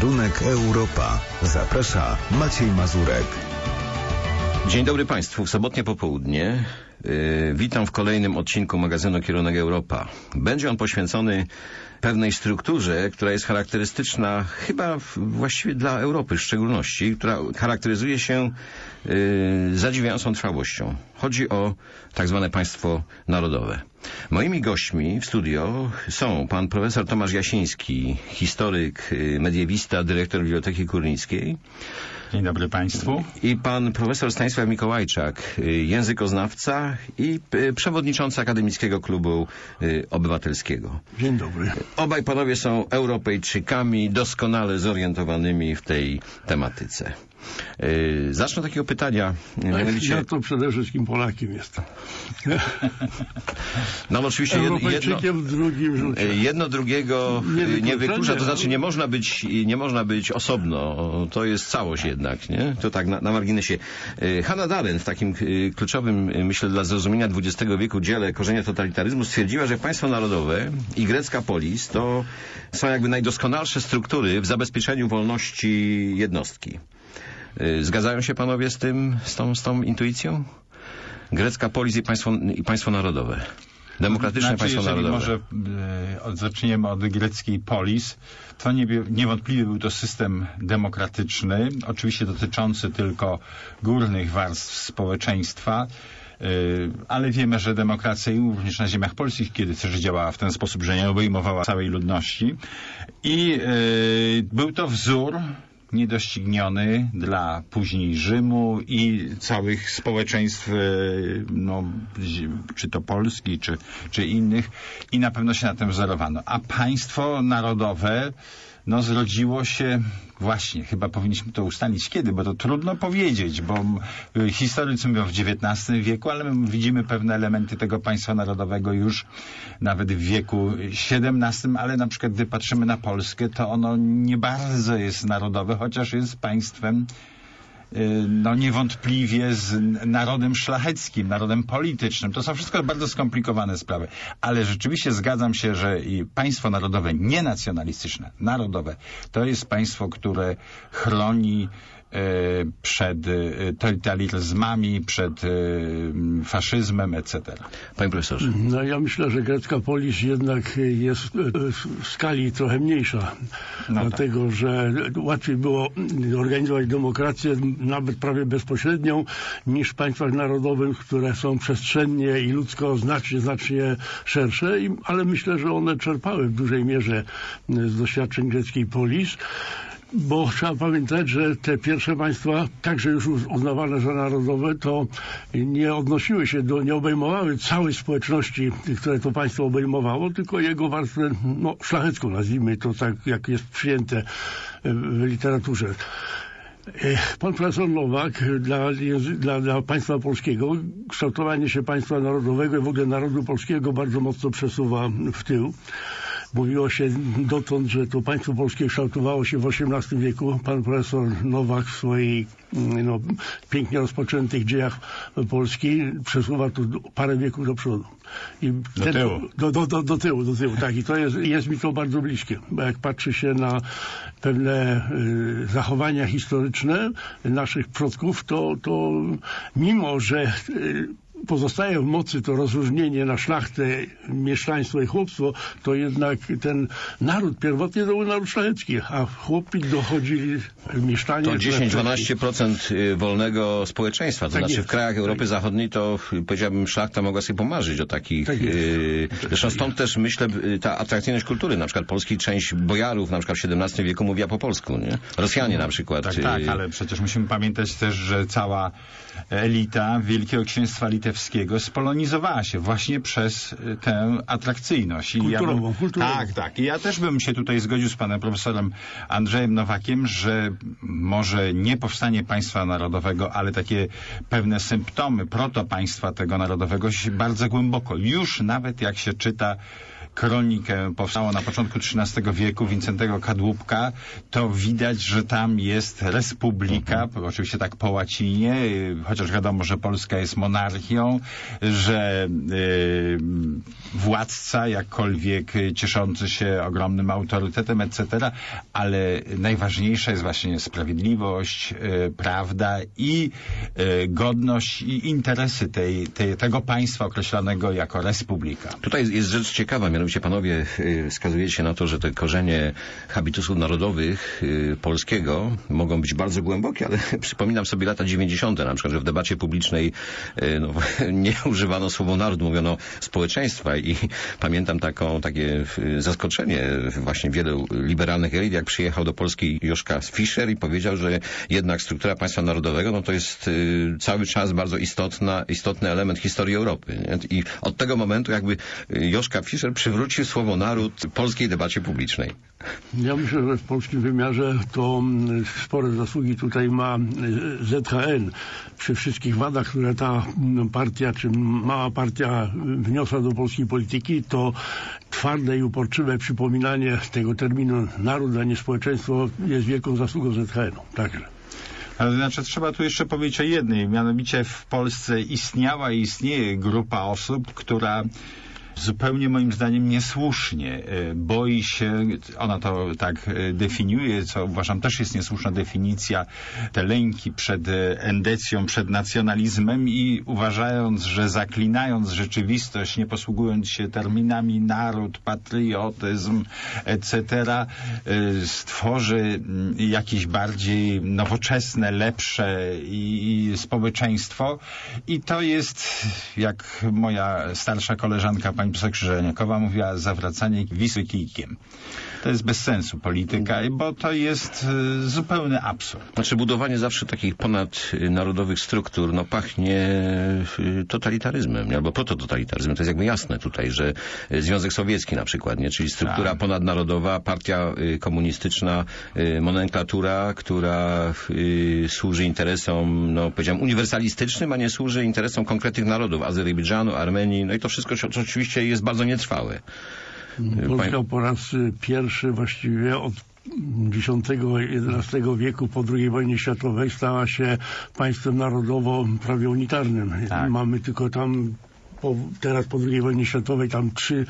Kierunek Europa. Zaprasza Maciej Mazurek. Dzień dobry Państwu. W sobotnie popołudnie witam w kolejnym odcinku magazynu Kierunek Europa. Będzie on poświęcony pewnej strukturze, która jest charakterystyczna chyba właściwie dla Europy w szczególności, która charakteryzuje się zadziwiającą trwałością. Chodzi o tak zwane państwo narodowe. Moimi gośćmi w studio są pan profesor Tomasz Jasiński, historyk, mediewista, dyrektor Biblioteki Kurnickiej. Dzień dobry Państwu. I pan profesor Stanisław Mikołajczak, językoznawca i przewodniczący Akademickiego Klubu Obywatelskiego. Dzień dobry. Obaj panowie są Europejczykami doskonale zorientowanymi w tej tematyce. Zacznę od takiego pytania. Mianowicie... Ja to przede wszystkim Polakiem jestem. No oczywiście Europejczykiem w drugim rzucie. Jedno drugiego nie wyklucza, to znaczy nie można być osobno. To jest całość jednak, nie? To tak na marginesie. Hannah Arendt w takim kluczowym, myślę, dla zrozumienia XX wieku dziele Korzenie totalitaryzmu stwierdziła, że państwo narodowe i grecka polis to są jakby najdoskonalsze struktury w zabezpieczeniu wolności jednostki. Zgadzają się panowie z tą intuicją? Grecka polis i państwo narodowe. Demokratyczne państwo narodowe. Może zaczniemy od greckiej polis. To niewątpliwie był to system demokratyczny, oczywiście dotyczący tylko górnych warstw społeczeństwa, ale wiemy, że demokracja również na ziemiach polskich kiedyś też działała w ten sposób, że nie obejmowała całej ludności. I był to wzór niedościgniony dla później Rzymu i całych społeczeństw, czy to Polski, czy innych, i na pewno się na tym wzorowano. A państwo narodowe zrodziło się właśnie, chyba powinniśmy to ustalić kiedy, bo to trudno powiedzieć, bo historycy mówią w XIX wieku, ale my widzimy pewne elementy tego państwa narodowego już nawet w wieku XVII, ale na przykład gdy patrzymy na Polskę, to ono nie bardzo jest narodowe, chociaż jest państwem niewątpliwie z narodem szlacheckim, narodem politycznym. To są wszystko bardzo skomplikowane sprawy. Ale rzeczywiście zgadzam się, że i państwo narodowe, nie nacjonalistyczne, narodowe, to jest państwo, które chroni przed totalitaryzmami, przed faszyzmem, etc. Panie profesorze. Ja myślę, że grecka polis jednak jest w skali trochę mniejsza. Dlatego, że łatwiej było organizować demokrację nawet prawie bezpośrednią niż w państwach narodowych, które są przestrzennie i ludzko znacznie szersze, ale myślę, że one czerpały w dużej mierze z doświadczeń greckiej polis. Bo trzeba pamiętać, że te pierwsze państwa, także już uznawane za narodowe, to nie odnosiły się nie obejmowały całej społeczności, które to państwo obejmowało, tylko jego warstwę szlachecką, nazwijmy to tak, jak jest przyjęte w literaturze. Pan profesor Nowak dla państwa polskiego, kształtowanie się państwa narodowego i w ogóle narodu polskiego bardzo mocno przesuwa w tył. Mówiło się dotąd, że to państwo polskie kształtowało się w XVIII wieku. Pan profesor Nowak w swoich pięknie rozpoczętych dziejach Polski przesuwa to parę wieków do przodu. I do tyłu. Tak, i to jest mi to bardzo bliskie. Bo jak patrzy się na pewne zachowania historyczne naszych przodków, to mimo, że pozostaje w mocy to rozróżnienie na szlachtę, mieszczaństwo i chłopstwo, to jednak ten naród pierwotnie to był naród szlachecki, a chłopi dochodzili mieszczanie. To 10-12% wolnego społeczeństwa, to tak znaczy w krajach Europy Zachodniej to powiedziałbym szlachta mogła sobie pomarzyć o takich... Tak zresztą stąd też myślę ta atrakcyjność kultury, na przykład polskiej część bojarów na przykład w XVII wieku mówiła po polsku, nie? Rosjanie na przykład. Tak, ale przecież musimy pamiętać też, że cała elita Wielkiego Księstwa Litewskiego spolonizowała się właśnie przez tę atrakcyjność. Kulturową. Tak. I ja też bym się tutaj zgodził z panem profesorem Andrzejem Nowakiem, że może nie powstanie państwa narodowego, ale takie pewne symptomy protopaństwa tego narodowego się bardzo głęboko. Już nawet jak się czyta kronikę powstało na początku XIII wieku Wincentego Kadłubka, to widać, że tam jest republika, oczywiście tak po łacinie, chociaż wiadomo, że Polska jest monarchią, że władca, jakkolwiek cieszący się ogromnym autorytetem, etc., ale najważniejsza jest właśnie sprawiedliwość, prawda i godność i interesy tego państwa określonego jako republika. Tutaj jest rzecz ciekawa, mianowicie panowie wskazujecie na to, że te korzenie habitusu narodowych polskiego mogą być bardzo głębokie, ale przypominam sobie lata 90. na przykład, że w debacie publicznej nie używano słowa naród, mówiono społeczeństwa i pamiętam takie zaskoczenie właśnie wielu liberalnych elit, jak przyjechał do Polski Joszka Fischer i powiedział, że jednak struktura państwa narodowego to jest cały czas bardzo istotny element historii Europy. Nie? I od tego momentu jakby Joszka Fischer przywrócił słowo naród polskiej debacie publicznej. Ja myślę, że w polskim wymiarze to spore zasługi tutaj ma ZHN. Przy wszystkich wadach, które ta partia, czy mała partia wniosła do polskiej polityki, to twarde i uporczywe przypominanie tego terminu naród, a nie społeczeństwo jest wielką zasługą ZHN-u. Także. Ale znaczy trzeba tu jeszcze powiedzieć o jednej, mianowicie w Polsce istniała i istnieje grupa osób, która zupełnie moim zdaniem niesłusznie boi się, ona to tak definiuje, co uważam też jest niesłuszna definicja, te lęki przed endecją, przed nacjonalizmem i uważając, że zaklinając rzeczywistość, nie posługując się terminami naród, patriotyzm, etc., stworzy jakieś bardziej nowoczesne, lepsze i społeczeństwo i to jest, jak moja starsza koleżanka pani profesor Krzyżaniakowa mówiła, zawracanie Wisły kijkiem. To jest bez sensu polityka, bo to jest zupełny absurd. Znaczy budowanie zawsze takich ponadnarodowych struktur pachnie totalitaryzmem, albo protototalitaryzmem. To jest jakby jasne tutaj, że Związek Sowiecki na przykład, nie? Czyli struktura ponadnarodowa, partia komunistyczna, nomenklatura, która służy interesom, powiedziałem, uniwersalistycznym, a nie służy interesom konkretnych narodów, Azerbejdżanu, Armenii, i to wszystko oczywiście jest bardzo nietrwałe. Polska po raz pierwszy właściwie od X-XI wieku po II wojnie światowej stała się państwem narodowo prawie unitarnym. Tak. Mamy tylko tam teraz po II wojnie światowej tam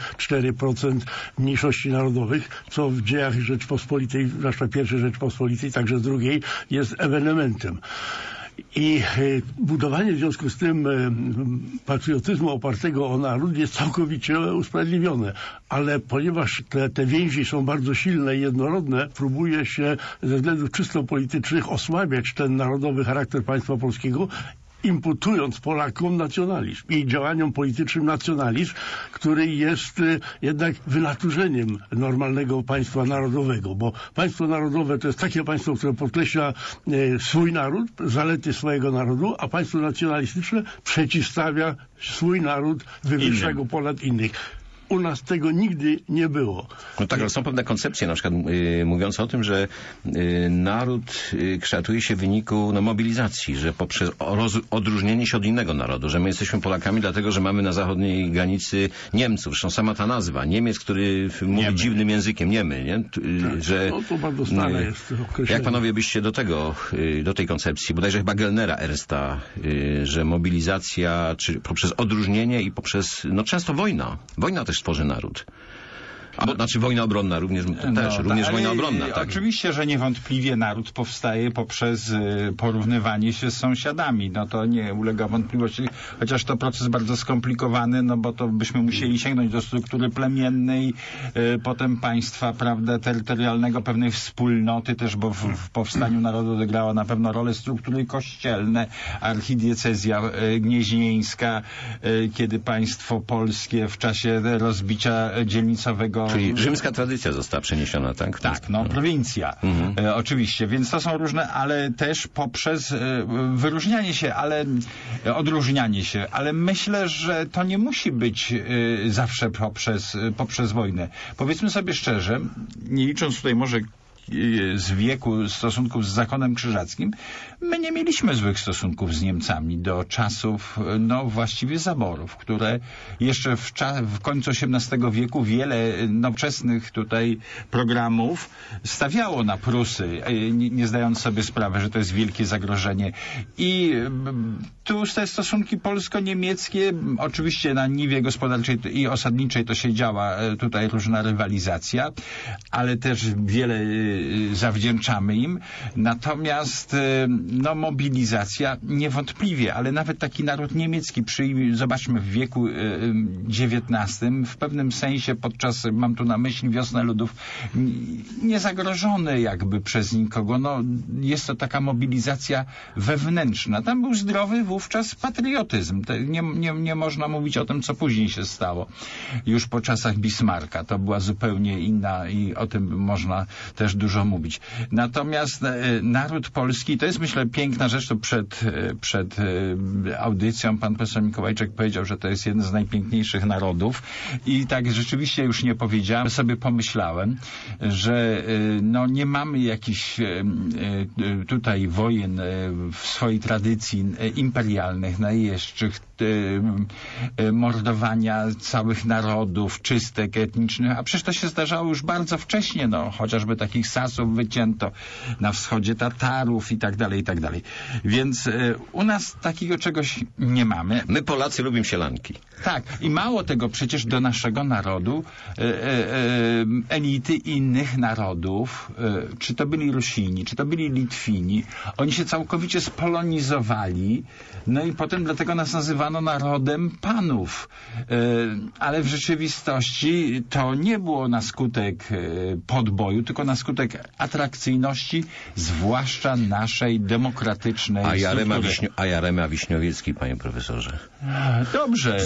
3-4% mniejszości narodowych, co w dziejach Rzeczpospolitej, zwłaszcza pierwszej Rzeczpospolitej, także drugiej, jest ewenementem. I budowanie w związku z tym patriotyzmu opartego o naród jest całkowicie usprawiedliwione. Ale ponieważ te więzi są bardzo silne i jednorodne, próbuje się ze względów czysto politycznych osłabiać ten narodowy charakter państwa polskiego, imputując Polakom nacjonalizm i działaniom politycznym nacjonalizm, który jest jednak wynaturzeniem normalnego państwa narodowego, bo państwo narodowe to jest takie państwo, które podkreśla swój naród, zalety swojego narodu, a państwo nacjonalistyczne przeciwstawia swój naród, wywyższa go ponad innych. U nas tego nigdy nie było. Tak, ale są pewne koncepcje, na przykład mówiące o tym, że naród kształtuje się w wyniku mobilizacji, że poprzez odróżnienie się od innego narodu, że my jesteśmy Polakami dlatego, że mamy na zachodniej granicy Niemców. Zresztą sama ta nazwa, Niemiec, który mówi dziwnym językiem, Niemy, nie? Że, to bardzo stare jest określenie. Jak panowie byście do tej koncepcji, bodajże chyba Gellnera Ernsta, że mobilizacja, czy poprzez odróżnienie i poprzez, często wojna też tworzy naród. Znaczy wojna obronna również wojna obronna. Tak. Oczywiście, że niewątpliwie naród powstaje poprzez porównywanie się z sąsiadami. To nie ulega wątpliwości, chociaż to proces bardzo skomplikowany, bo to byśmy musieli sięgnąć do struktury plemiennej, potem państwa, prawda, terytorialnego, pewnej wspólnoty też, bo w powstaniu narodu odegrała na pewno rolę struktury kościelne, archidiecezja gnieźnieńska, kiedy państwo polskie w czasie rozbicia dzielnicowego. Czyli rzymska tradycja została przeniesiona, tak? Tak, prowincja. Oczywiście, więc to są różne, ale też poprzez wyróżnianie się, odróżnianie się, ale myślę, że to nie musi być zawsze poprzez wojnę. Powiedzmy sobie szczerze, nie licząc tutaj może z wieku stosunków z zakonem krzyżackim, my nie mieliśmy złych stosunków z Niemcami do czasów, no właściwie zaborów, które jeszcze w końcu XVIII wieku wiele nowoczesnych tutaj programów stawiało na Prusy, nie zdając sobie sprawy, że to jest wielkie zagrożenie. I tu te stosunki polsko-niemieckie, oczywiście na niwie gospodarczej i osadniczej to się działa tutaj różna rywalizacja, ale też wiele zawdzięczamy im. Natomiast no, mobilizacja niewątpliwie, ale nawet taki naród niemiecki, zobaczmy w wieku XIX, w pewnym sensie podczas, mam tu na myśli wiosnę ludów, niezagrożony jakby przez nikogo. No, jest to taka mobilizacja wewnętrzna. Tam był zdrowy wówczas patriotyzm. Nie można mówić o tym, co później się stało. Już po czasach Bismarcka. To była zupełnie inna i o tym można też dużo mówić. Natomiast naród polski, to jest myślę piękna rzecz, to przed audycją pan profesor Mikołajczak powiedział, że to jest jeden z najpiękniejszych narodów i tak rzeczywiście już nie powiedziałem, sobie pomyślałem, że no nie mamy jakichś tutaj wojen w swojej tradycji imperialnych, najeźdźczych, mordowania całych narodów, czystek etnicznych, a przecież to się zdarzało już bardzo wcześnie, no chociażby takich Sasów wycięto, na wschodzie Tatarów i tak dalej, i tak dalej. Więc u nas takiego czegoś nie mamy. My Polacy lubimy sielanki. Tak, i mało tego, przecież do naszego narodu elity innych narodów, czy to byli Rusini, czy to byli Litwini, oni się całkowicie spolonizowali, no i potem dlatego nas nazywano narodem panów. Ale w rzeczywistości to nie było na skutek podboju, tylko na skutek atrakcyjności, zwłaszcza naszej demokratycznej A Jarema Wiśniowiecki, panie profesorze. Dobrze.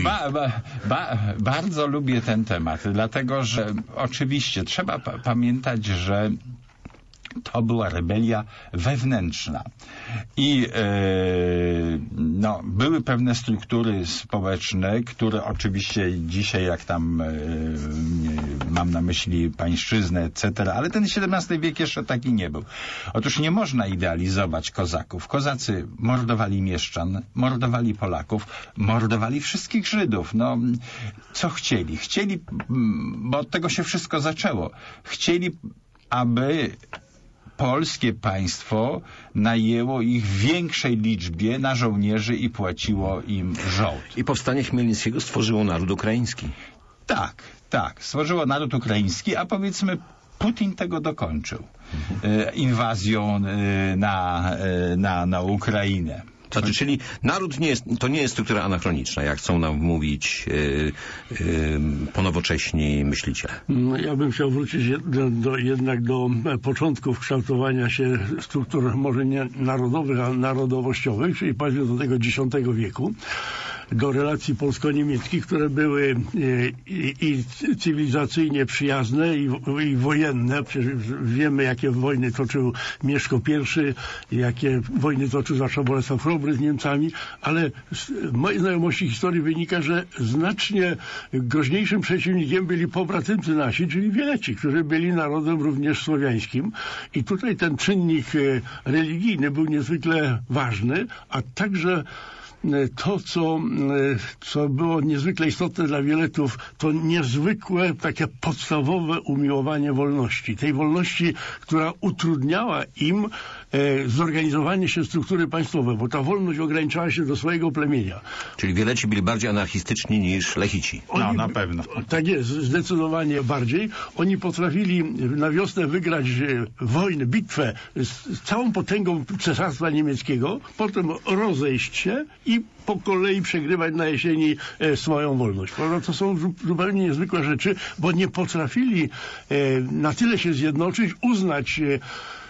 Bardzo lubię ten temat, dlatego że oczywiście trzeba pamiętać, że to była rebelia wewnętrzna. I no, były pewne struktury społeczne, które oczywiście dzisiaj, jak tam mam na myśli pańszczyznę, etc., ale ten XVII wiek jeszcze taki nie był. Otóż nie można idealizować kozaków. Kozacy mordowali mieszczan, mordowali Polaków, mordowali wszystkich Żydów. No, co chcieli? Chcieli, bo od tego się wszystko zaczęło. Chcieli, aby polskie państwo najęło ich w większej liczbie na żołnierzy i płaciło im żołd. I powstanie Chmielnickiego stworzyło naród ukraiński. Tak. Stworzyło naród ukraiński, a powiedzmy Putin tego dokończył. Inwazją na Ukrainę. Znaczy, czyli naród to nie jest struktura anachroniczna, jak chcą nam mówić ponowocześni myśliciele. Ja bym chciał wrócić jednak do początków kształtowania się struktur może nie narodowych, a narodowościowych, czyli powiedzmy do tego X wieku, do relacji polsko-niemieckich, które były i cywilizacyjnie przyjazne i wojenne. Przecież wiemy, jakie wojny toczył Mieszko I, jakie wojny toczył zwłaszcza Bolesław Chrobry z Niemcami, ale z mojej znajomości historii wynika, że znacznie groźniejszym przeciwnikiem byli pobratymcy nasi, czyli Wieleci, którzy byli narodem również słowiańskim. I tutaj ten czynnik religijny był niezwykle ważny, a także to, co było niezwykle istotne dla Wieletów, to niezwykłe, takie podstawowe umiłowanie wolności. Tej wolności, która utrudniała im zorganizowanie się struktury państwowej, bo ta wolność ograniczała się do swojego plemienia. Czyli Wieleci byli bardziej anarchistyczni niż Lechici. No, na pewno. Tak jest, zdecydowanie bardziej. Oni potrafili na wiosnę wygrać wojnę, bitwę z całą potęgą Cesarstwa Niemieckiego, potem rozejść się i po kolei przegrywać na jesieni swoją wolność. To są zupełnie niezwykłe rzeczy, bo nie potrafili na tyle się zjednoczyć, uznać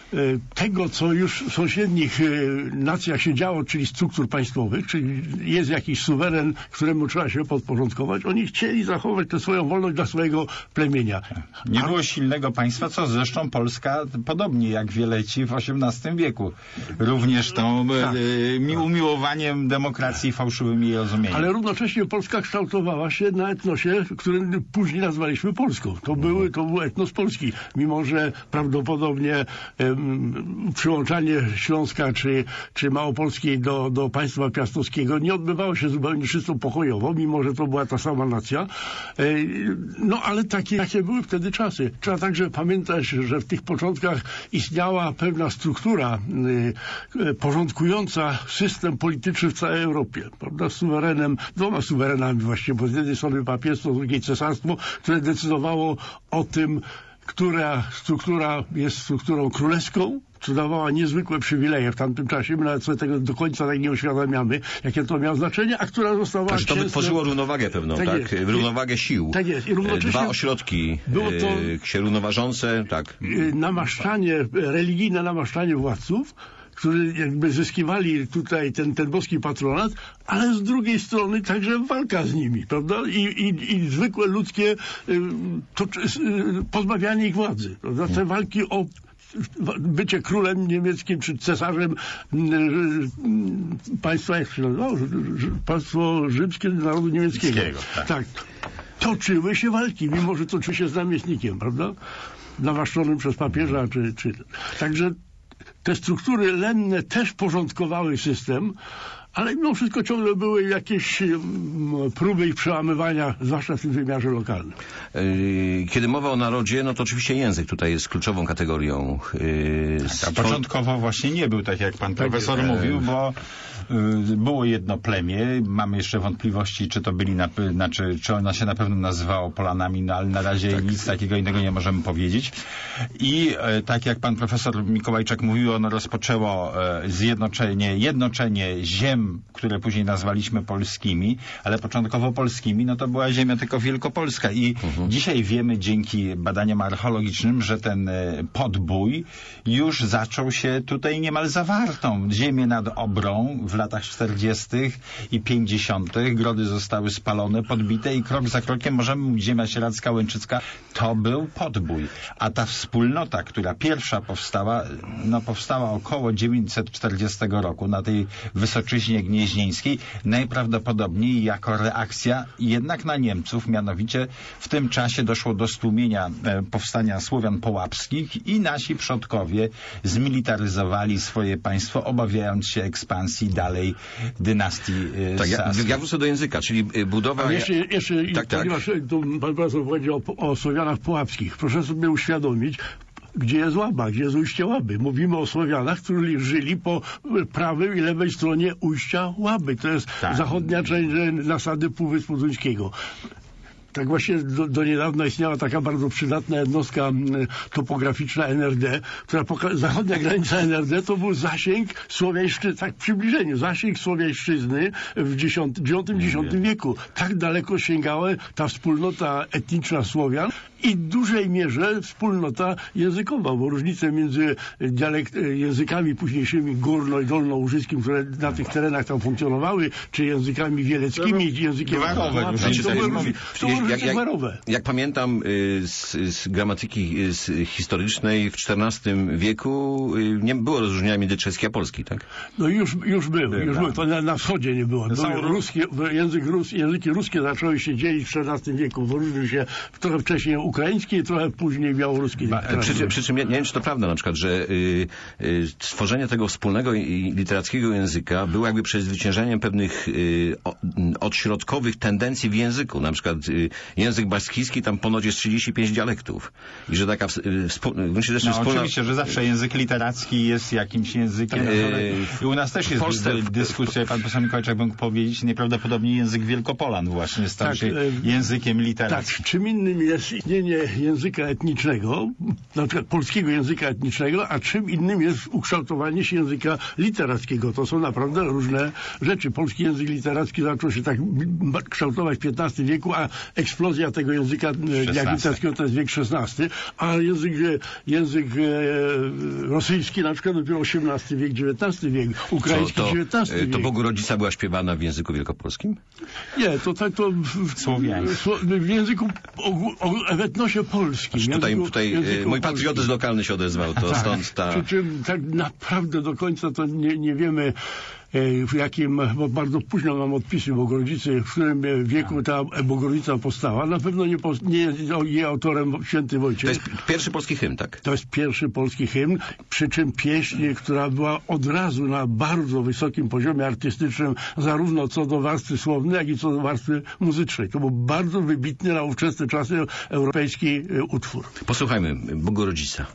tego, co już w sąsiednich nacjach się działo, czyli struktur państwowych, czyli jest jakiś suweren, któremu trzeba się podporządkować. Oni chcieli zachować tę swoją wolność dla swojego plemienia. Nie było silnego państwa, co zresztą Polska, podobnie jak Wieleci w XVIII wieku, również tą umiłowaniem demokracji fałszywymi jej rozumieniem. Ale równocześnie Polska kształtowała się na etnosie, który później nazwaliśmy Polską. To był etnos polski, mimo że prawdopodobnie przyłączanie Śląska czy Małopolskiej do państwa piastowskiego nie odbywało się zupełnie czysto pokojowo, mimo że to była ta sama nacja. No ale takie były wtedy czasy. Trzeba także pamiętać, że w tych początkach istniała pewna struktura porządkująca system polityczny w całej Europie. Prawda? Dwoma suwerenami właśnie, bo z jednej strony papieństwo, z drugiej cesarstwo, które decydowało o tym, która struktura jest strukturą królewską, co dawała niezwykłe przywileje w tamtym czasie. My nawet sobie tego do końca tak nie uświadamiamy, jakie to miało znaczenie, a która została... Także to wytworzyło równowagę pewną, tak? Równowagę sił. Tak jest. I równocześnie dwa ośrodki było to się równoważące, tak. Religijne namaszczanie władców, którzy jakby zyskiwali tutaj ten boski patronat, ale z drugiej strony także walka z nimi, prawda? I zwykłe ludzkie pozbawianie ich władzy, prawda? Te walki o bycie królem niemieckim czy cesarzem państwa, jak się nazywało? Państwo rzymskie narodu niemieckiego. Tak. Toczyły się walki, mimo że toczyły się z namiestnikiem, prawda? Namaszczonym przez papieża, czy... Także te struktury lenne też porządkowały system, ale mimo wszystko ciągle były jakieś próby ich przełamywania, zwłaszcza w tym wymiarze lokalnym. Kiedy mowa o narodzie, no to oczywiście język tutaj jest kluczową kategorią. A początkowo właśnie nie był, tak jak pan profesor mówił, bo było jedno plemię, mamy jeszcze wątpliwości, czy to byli, czy ona się na pewno nazywała Polanami, no ale na razie nic takiego innego nie możemy powiedzieć. I tak jak pan profesor Mikołajczak mówił, ono rozpoczęło jednoczenie ziem, które później nazwaliśmy polskimi, ale początkowo polskimi, no to była ziemia tylko wielkopolska i dzisiaj wiemy dzięki badaniom archeologicznym, że ten podbój już zaczął się tutaj niemal zawartą. Ziemię nad Obrą w latach 40. i 50. Grody zostały spalone, podbite i krok za krokiem możemy mówić, ziemia sieradzka, łęczycka, to był podbój. A ta wspólnota, która pierwsza powstała około 940 roku na tej Wysoczyźnie Gnieźnieńskiej, najprawdopodobniej jako reakcja jednak na Niemców, mianowicie w tym czasie doszło do stłumienia powstania Słowian połapskich i nasi przodkowie zmilitaryzowali swoje państwo, obawiając się ekspansji dalej dynastii saskiej. Ja wrócę do języka, czyli budowa... Ponieważ tu pan profesor powiedział o Słowianach połapskich. Proszę sobie uświadomić, gdzie jest Łaba, gdzie jest ujście Łaby. Mówimy o Słowianach, którzy żyli po prawej i lewej stronie ujścia Łaby. To jest zachodnia część nasady Półwyspu Duńskiego. Tak właśnie do niedawna istniała taka bardzo przydatna jednostka topograficzna NRD, która zachodnia granica NRD to był zasięg Słowiańszczyzny, tak w przybliżeniu, zasięg Słowiańszczyzny w IX-X wieku. Tak daleko sięgała ta wspólnota etniczna Słowian i w dużej mierze wspólnota językowa, bo różnice między językami późniejszymi górno- i dolnołużyckim, które na tych terenach tam funkcjonowały, czy językami wieleckimi, językiem jak pamiętam z gramatyki historycznej w XIV wieku nie było rozróżnienia między czeski a polski, tak? No już był. To na wschodzie nie było. Języki ruskie zaczęły się dzielić w XIV wieku. Wyróżnił się trochę wcześniej ukraiński, trochę później białoruski. Przy czym nie wiem, czy to prawda na przykład, że stworzenie tego wspólnego i literackiego języka było jakby przezwyciężeniem pewnych odśrodkowych tendencji w języku. Na przykład język baskijski, tam ponoć jest 35 dialektów. I że taka oczywiście, że zawsze język literacki jest jakimś językiem. I u nas też jest dyskusja, pan profesor Mikołajczak mógł powiedzieć, najprawdopodobniej język Wielkopolan właśnie stał się językiem literackim. Tak, czym innym jest istnienie języka etnicznego, na przykład polskiego języka etnicznego, a czym innym jest ukształtowanie się języka literackiego. To są naprawdę różne rzeczy. Polski język literacki zaczął się tak kształtować w XV wieku, a eksplozja tego języka diagnostycznego to jest wiek XVI, a język rosyjski na przykład dopiero XVIII wiek, XIX wiek, ukraiński XIX wiek. To Bogorodzica była śpiewana w języku wielkopolskim? Nie, to w języku w etnosie polskim. Tutaj mój patriotyzm lokalny się odezwał, to tak, stąd ta... Przy czym tak naprawdę do końca to nie wiemy, w jakim, bo bardzo późno mam odpisy Bogorodzicy, w którym wieku ta Bogorodica powstała. Na pewno nie jest jej autorem święty Wojciech. To jest pierwszy polski hymn, tak? To jest pierwszy polski hymn, przy czym pieśń, która była od razu na bardzo wysokim poziomie artystycznym, zarówno co do warstwy słownej, jak i co do warstwy muzycznej. To był bardzo wybitny na ówczesne czasy europejski utwór. Posłuchajmy, Bogorodzica.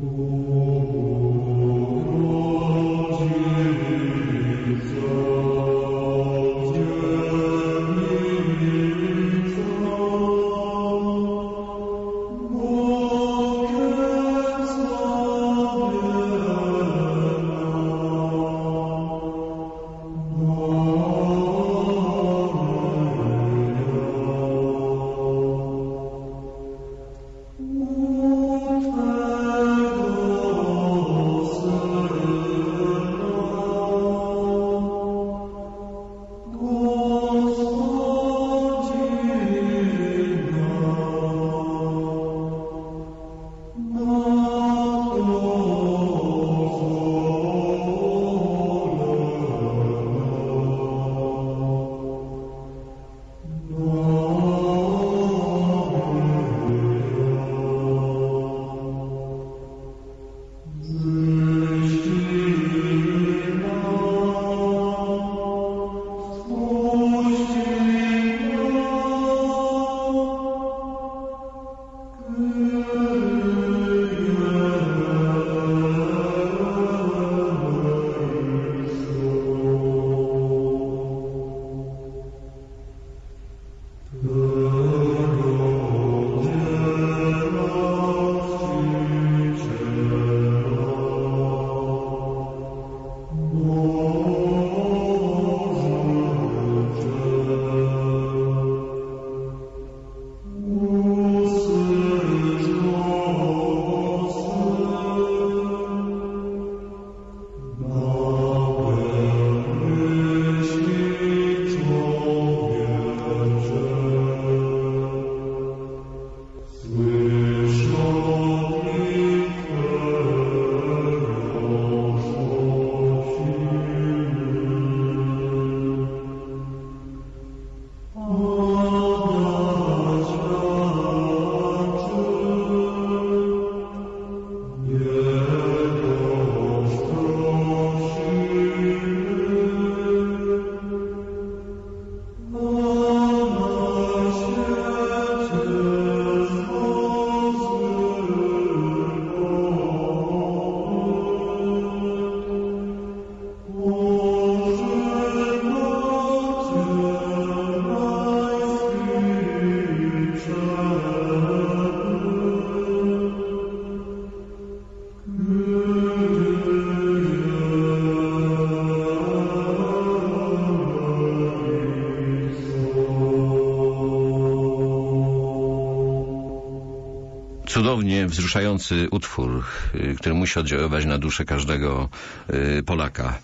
Cudownie wzruszający utwór, który musi oddziaływać na duszę każdego Polaka.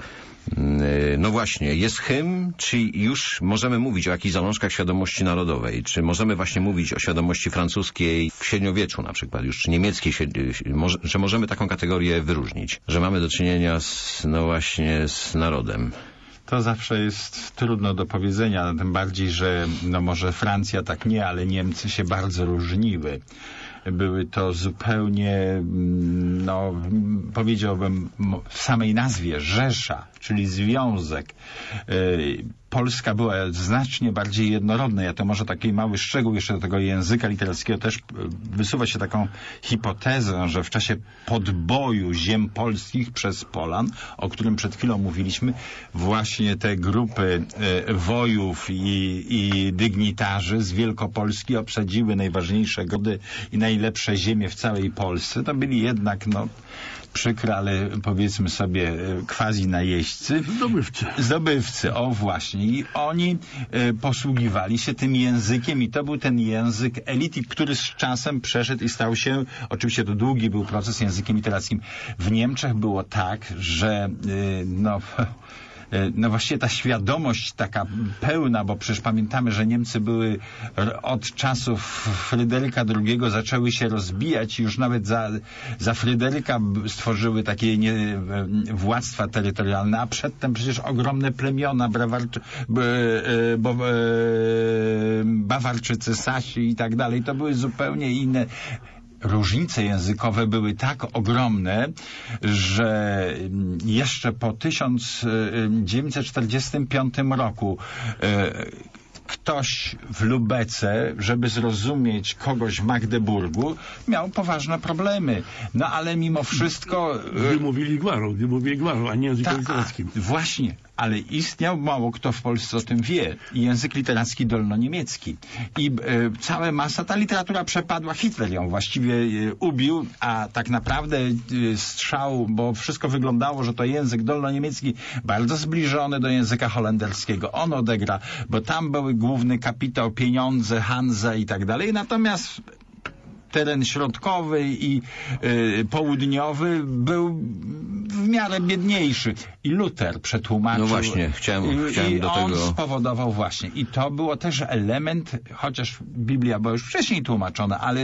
No właśnie, jest hymn, czy już możemy mówić o jakichś zalążkach świadomości narodowej? Czy możemy właśnie mówić o świadomości francuskiej w średniowieczu na przykład już, czy niemieckiej, że możemy taką kategorię wyróżnić? Że mamy do czynienia z narodem? To zawsze jest trudno do powiedzenia, tym bardziej, że może Francja tak nie, ale Niemcy się bardzo różniły. Były to zupełnie, powiedziałbym w samej nazwie Rzesza, czyli związek. Polska była znacznie bardziej jednorodna. Ja to może taki mały szczegół jeszcze do tego języka literackiego też wysuwa się taką hipotezę, że w czasie podboju ziem polskich przez Polan, o którym przed chwilą mówiliśmy, właśnie te grupy wojów i dygnitarzy z Wielkopolski obsadziły najważniejsze gody i najlepsze ziemie w całej Polsce, to byli jednak, przykre, ale powiedzmy sobie quasi najeźdźcy. Zdobywcy, o właśnie. I oni posługiwali się tym językiem i to był ten język elity, który z czasem przeszedł i stał się, oczywiście to długi był proces, językiem literackim. W Niemczech było tak, że właściwie ta świadomość taka pełna, bo przecież pamiętamy, że Niemcy były od czasów Fryderyka II zaczęły się rozbijać i już nawet za Fryderyka stworzyły takie władztwa terytorialne, a przedtem przecież ogromne plemiona, Bawarczycy, Sasi i tak dalej. To były zupełnie inne. Różnice językowe były tak ogromne, że jeszcze po 1945 roku ktoś w Lubece, żeby zrozumieć kogoś w Magdeburgu, miał poważne problemy. Ale mimo wszystko... Gdy mówili gwarą, a nie językiem literackim. Właśnie. Ale istniał, mało kto w Polsce o tym wie, język literacki dolnoniemiecki. I cała masa, ta literatura przepadła, Hitler ją właściwie ubił, a tak naprawdę strzał, bo wszystko wyglądało, że to język dolnoniemiecki bardzo zbliżony do języka holenderskiego. On odegra, bo tam były główny kapitał, pieniądze, Hansa i tak dalej. Natomiast teren środkowy i południowy był w miarę biedniejszy. I Luter przetłumaczył. No właśnie, chciałem do tego. On spowodował właśnie. I to było też element, chociaż Biblia była już wcześniej tłumaczona, ale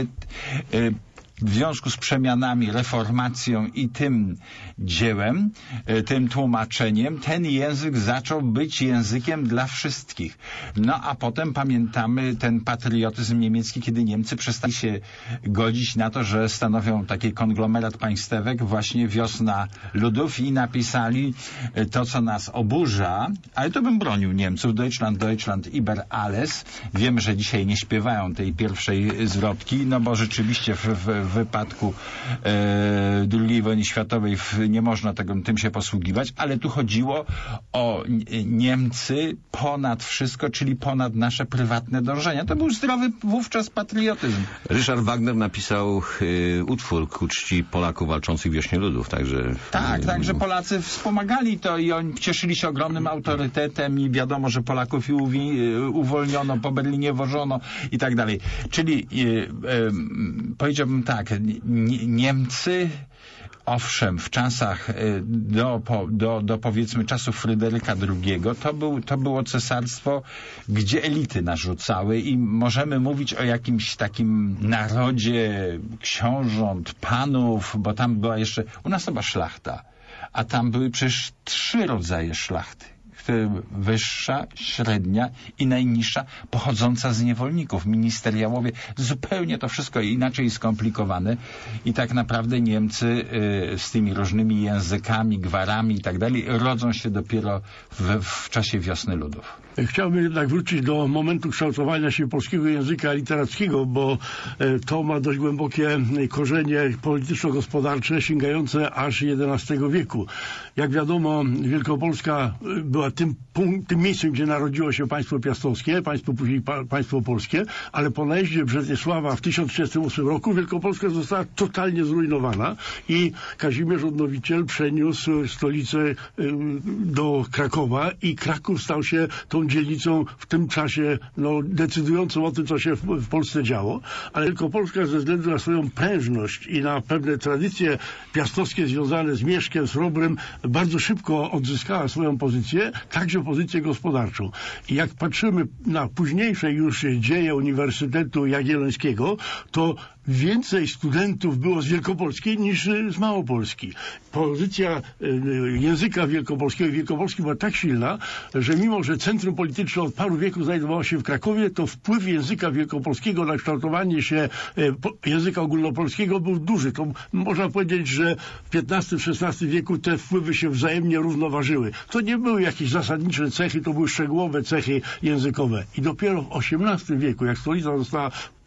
w związku z przemianami, reformacją i tym dziełem, tym tłumaczeniem, ten język zaczął być językiem dla wszystkich. A potem pamiętamy ten patriotyzm niemiecki, kiedy Niemcy przestali się godzić na to, że stanowią taki konglomerat państwek, właśnie Wiosna Ludów, i napisali to, co nas oburza, ale to bym bronił Niemców, Deutschland über alles. Wiem, że dzisiaj nie śpiewają tej pierwszej zwrotki, bo rzeczywiście w wypadku II wojny światowej nie można tym się posługiwać, ale tu chodziło o Niemcy ponad wszystko, czyli ponad nasze prywatne dążenia. To był zdrowy wówczas patriotyzm. Ryszard Wagner napisał utwór ku czci Polaków walczących w Wiośnie Ludów, także... Także Polacy wspomagali to i oni cieszyli się ogromnym autorytetem i wiadomo, że Polaków uwolniono, po Berlinie wożono i tak dalej. Czyli powiedziałbym tak, Niemcy, owszem, w czasach do powiedzmy czasów Fryderyka II to było cesarstwo, gdzie elity narzucały i możemy mówić o jakimś takim narodzie książąt, panów, bo tam była jeszcze, u nas to była szlachta, a tam były przecież 3 rodzaje szlachty. Wyższa, średnia i najniższa, pochodząca z niewolników, ministeriałowie. Zupełnie to wszystko inaczej skomplikowane i tak naprawdę Niemcy z tymi różnymi językami, gwarami i tak dalej rodzą się dopiero w czasie Wiosny Ludów. Chciałbym jednak wrócić do momentu kształtowania się polskiego języka literackiego, bo to ma dość głębokie korzenie polityczno-gospodarcze sięgające aż XI wieku. Jak wiadomo, Wielkopolska była tym miejscem, gdzie narodziło się państwo piastowskie, później państwo polskie, ale po najeździe Brzezniesława w 1038 roku Wielkopolska została totalnie zrujnowana i Kazimierz Odnowiciel przeniósł stolicę do Krakowa i Kraków stał się tą dzielnicą w tym czasie decydującą o tym, co się w Polsce działo, ale Wielkopolska ze względu na swoją prężność i na pewne tradycje piastowskie związane z Mieszkiem, z Robrem bardzo szybko odzyskała swoją pozycję, także pozycję gospodarczą. I jak patrzymy na późniejsze już dzieje Uniwersytetu Jagiellońskiego, to więcej studentów było z Wielkopolskiej niż z Małopolski. Pozycja języka wielkopolskiego i Wielkopolski była tak silna, że mimo, że centrum polityczne od paru wieków znajdowało się w Krakowie, to wpływ języka wielkopolskiego na kształtowanie się języka ogólnopolskiego był duży. To można powiedzieć, że w XV-XVI wieku te wpływy się wzajemnie równoważyły. To nie były jakieś zasadnicze cechy, to były szczegółowe cechy językowe. I dopiero w XVIII wieku, jak stolica została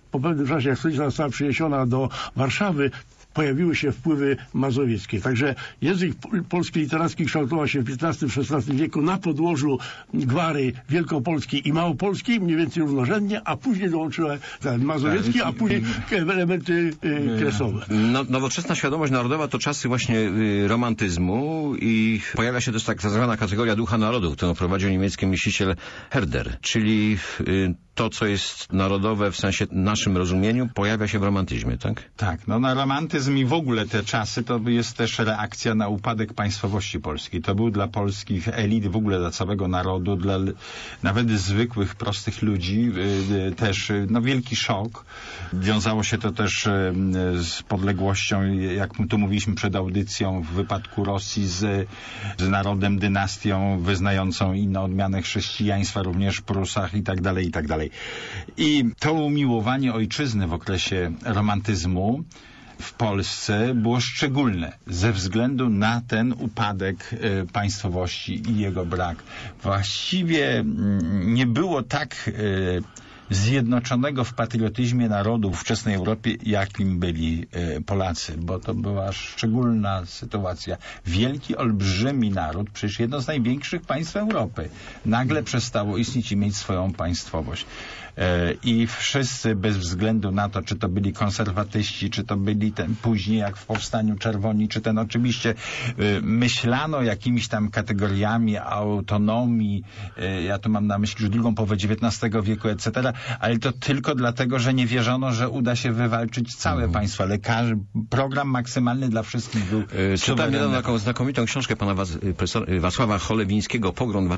po pewnym czasie, jak stolica została przeniesiona do Warszawy, pojawiły się wpływy mazowieckie. Także język polski literacki kształtował się w XV-XVI wieku na podłożu gwary wielkopolskiej i małopolskiej, mniej więcej równorzędnie, a później dołączyły mazowiecki, a później elementy kresowe. Nowoczesna świadomość narodowa to czasy właśnie romantyzmu i pojawia się też tak zwana kategoria ducha narodu, którą prowadził niemiecki myśliciel Herder, czyli to, co jest narodowe w sensie naszym rozumieniu, pojawia się w romantyzmie, tak? Tak, na romantyzm i w ogóle te czasy to jest też reakcja na upadek państwowości polskiej. To był dla polskich elit, w ogóle dla całego narodu, dla nawet zwykłych, prostych ludzi też wielki szok. Wiązało się to też z podległością, jak tu mówiliśmy przed audycją, w wypadku Rosji z narodem, dynastią wyznającą inne odmiany chrześcijaństwa, również w Prusach i tak dalej, i tak dalej. I to umiłowanie ojczyzny w okresie romantyzmu w Polsce było szczególne ze względu na ten upadek państwowości i jego brak. Właściwie nie było tak zjednoczonego w patriotyzmie narodu w wczesnej Europie, jakim byli Polacy, bo to była szczególna sytuacja. Wielki, olbrzymi naród, przecież jedno z największych państw Europy, nagle przestało istnieć i mieć swoją państwowość. I wszyscy bez względu na to, czy to byli konserwatyści, czy to byli później jak w Powstaniu Czerwoni, czy oczywiście myślano jakimiś tam kategoriami autonomii, ja tu mam na myśli już drugą połowę XIX wieku, etc., ale to tylko dlatego, że nie wierzono, że uda się wywalczyć całe państwo, ale program maksymalny dla wszystkich był Czytałem niedawno taką znakomitą książkę pana Wacława Cholewińskiego, Pogrom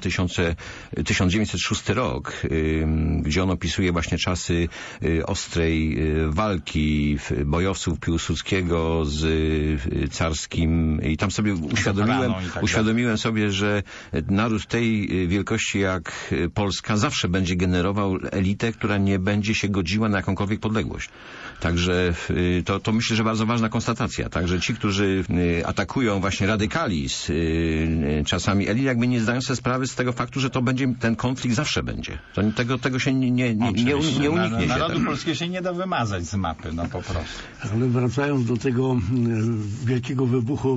1906 rok, gdzie on opisuje właśnie czasy ostrej walki bojowców Piłsudskiego z carskim i tam sobie uświadomiłem sobie, że naród tej wielkości jak Polska zawsze będzie generował elitę, która nie będzie się godziła na jakąkolwiek podległość. Także to myślę, że bardzo ważna konstatacja. Także ci, którzy atakują właśnie radykalizm, czasami elit jakby nie zdają sobie sprawy z tego faktu, że to będzie, ten konflikt zawsze będzie. Tego się nie uniknie. Narodu polskiego się nie da wymazać z mapy, po prostu. Ale wracając do tego wielkiego wybuchu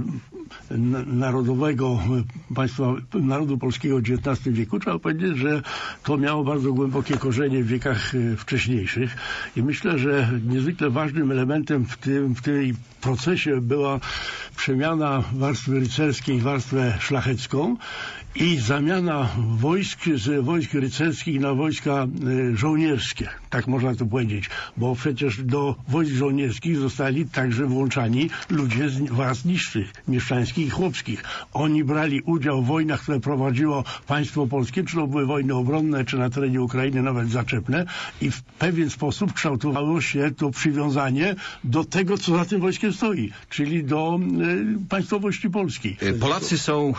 narodowego państwa, narodu polskiego w XIX wieku, trzeba powiedzieć, że to miało bardzo głębokie korzenie w wiekach wcześniejszych i myślę, że niezwykle ważnym elementem w tej procesie była przemiana warstwy rycerskiej w warstwę szlachecką i zamiana wojsk z wojsk rycerskich na wojska żołnierskie. Tak można to powiedzieć, bo przecież do wojsk żołnierskich zostali także włączani ludzie z warstw niższych, mieszczańskich i chłopskich. Oni brali udział w wojnach, które prowadziło państwo polskie, czy to były wojny obronne, czy na terenie Ukrainy nawet zaczepne i w pewien sposób kształtowało się to przywiązanie do tego, co za tym wojskiem stoi, czyli do państwowości polskiej. Polacy są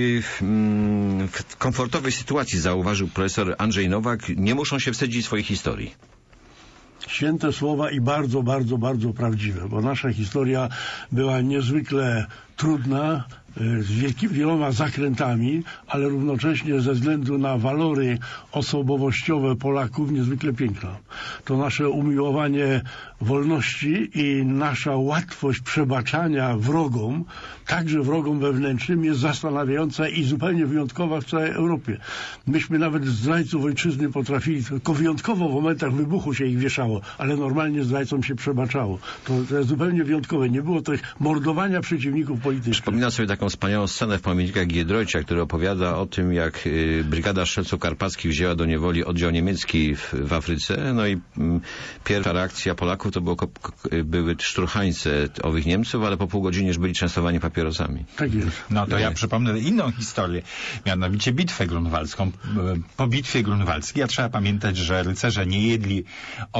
w komfortowej sytuacji, zauważył profesor Andrzej Nowak, nie muszą się wstydzić swojej historii. Święte słowa i bardzo, bardzo, bardzo prawdziwe, bo nasza historia była niezwykle trudna, z wieloma zakrętami, ale równocześnie ze względu na walory osobowościowe Polaków niezwykle piękna. To nasze umiłowanie wolności i nasza łatwość przebaczania wrogom, także wrogom wewnętrznym, jest zastanawiająca i zupełnie wyjątkowa w całej Europie. Myśmy nawet zdrajców ojczyzny potrafili, tylko wyjątkowo w momentach wybuchu się ich wieszało, ale normalnie zdrajcom się przebaczało. To jest zupełnie wyjątkowe. Nie było tych mordowania przeciwników politycznych. Przypominam sobie taką wspaniałą scenę w pamiętnikach Giedroycia, który opowiada o tym, jak Brygada Strzelców Karpackich wzięła do niewoli oddział niemiecki w Afryce. No i pierwsza reakcja Polaków to były szturchańce owych Niemców, ale po pół godziny już byli częstowani papierosami. Tak jest. No to ja przypomnę inną historię, mianowicie bitwę grunwaldzką. Po bitwie grunwaldzkiej, trzeba pamiętać, że rycerze nie jedli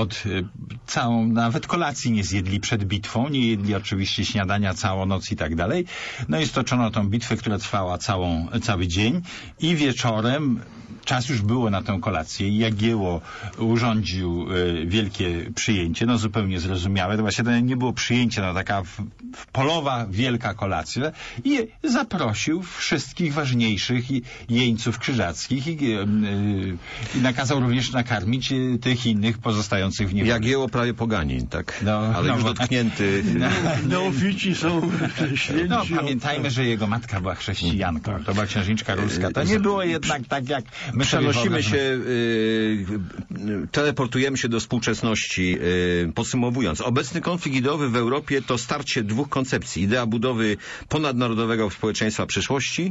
nawet kolacji nie zjedli przed bitwą, nie jedli oczywiście śniadania całą noc i tak dalej, dalej. No i stoczono tą bitwę, która trwała cały dzień i wieczorem czas już było na tę kolację i Jagiełło urządził wielkie przyjęcie, no zupełnie zrozumiałe. To właśnie to nie było przyjęcie, no taka polowa wielka kolacja i zaprosił wszystkich ważniejszych jeńców krzyżackich i nakazał również nakarmić tych innych pozostających w niewoli. Jagiełło prawie poganin, tak? Ale już dotknięty. Neofici są święci. No pamiętajmy, że jego matka była chrześcijanką. To była księżniczka ruska. To nie było jednak tak jak my przenosimy się, teleportujemy się do współczesności. Podsumowując, obecny konflikt ideowy w Europie to starcie dwóch koncepcji. Idea budowy ponadnarodowego społeczeństwa przyszłości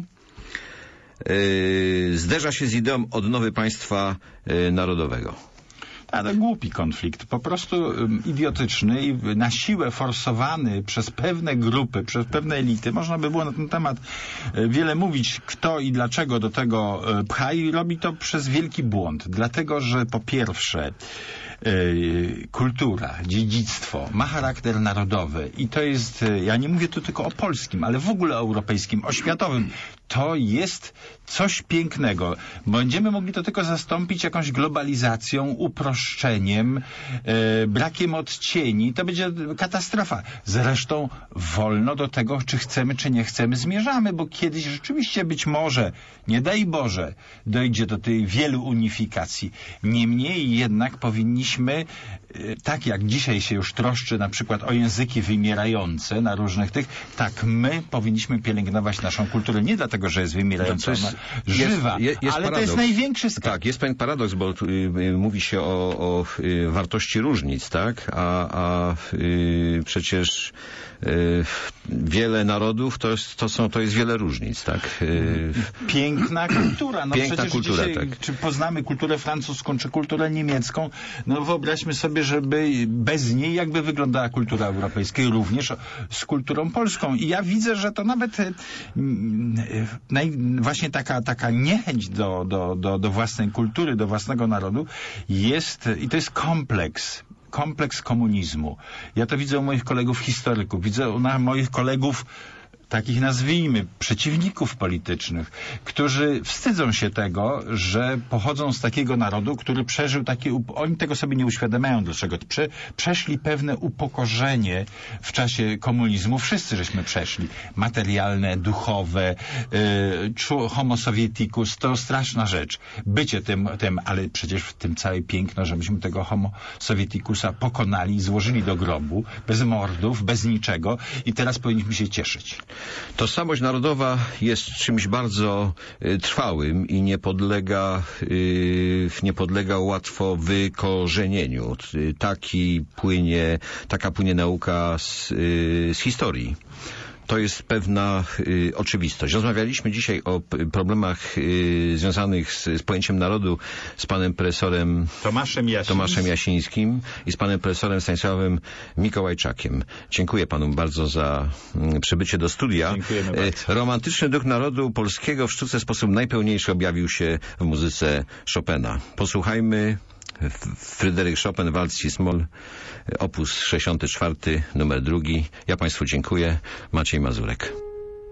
zderza się z ideą odnowy państwa narodowego. Ale głupi konflikt, po prostu idiotyczny i na siłę forsowany przez pewne grupy, przez pewne elity. Można by było na ten temat wiele mówić, kto i dlaczego do tego pcha i robi to przez wielki błąd. Dlatego, że po pierwsze kultura, dziedzictwo ma charakter narodowy i to jest, ja nie mówię tu tylko o polskim, ale w ogóle europejskim, o światowym. To jest coś pięknego. Będziemy mogli to tylko zastąpić jakąś globalizacją, uproszczeniem, brakiem odcieni. To będzie katastrofa. Zresztą wolno do tego, czy chcemy, czy nie chcemy, zmierzamy, bo kiedyś rzeczywiście być może, nie daj Boże, dojdzie do tej wielu unifikacji. Niemniej jednak powinniśmy, tak jak dzisiaj się już troszczy na przykład o języki wymierające na różnych tych, tak my powinniśmy pielęgnować naszą kulturę. Nie dlatego, że jest wymierająca, ona żywa, jest ale paradoks. To jest największy skarb. Tak, jest pewien paradoks, bo mówi się o wartości różnic, tak? A przecież wiele narodów to jest wiele różnic, tak? Piękna kultura. No piękna przecież kultura, dzisiaj, tak. Czy poznamy kulturę francuską, czy kulturę niemiecką, no wyobraźmy sobie, żeby bez niej jakby wyglądała kultura europejska, również z kulturą polską. I ja widzę, że to nawet właśnie taka niechęć do własnej kultury, do własnego narodu jest, i to jest kompleks komunizmu. Ja to widzę u moich kolegów historyków, widzę u moich kolegów takich, nazwijmy, przeciwników politycznych, którzy wstydzą się tego, że pochodzą z takiego narodu, który przeżył takie... Oni tego sobie nie uświadamiają, dlaczego. Przeszli pewne upokorzenie w czasie komunizmu. Wszyscy żeśmy przeszli. Materialne, duchowe, homo sovieticus, to straszna rzecz. Bycie tym, ale przecież w tym całe piękno, że myśmy tego homo sovieticusa pokonali, złożyli do grobu, bez mordów, bez niczego i teraz powinniśmy się cieszyć. Tożsamość narodowa jest czymś bardzo trwałym i nie podlega łatwo wykorzenieniu. Taka płynie nauka z historii. To jest pewna oczywistość. Rozmawialiśmy dzisiaj o problemach związanych z pojęciem narodu z panem profesorem Tomaszem Jasińskim i z panem profesorem Stanisławem Mikołajczakiem. Dziękuję panu bardzo za przybycie do studia. Dziękujemy bardzo. Romantyczny duch narodu polskiego w sztuce w sposób najpełniejszy objawił się w muzyce Chopina. Posłuchajmy Fryderyk Chopin, walc Cis-moll, opus 64, numer 2. Ja państwu dziękuję. Maciej Mazurek.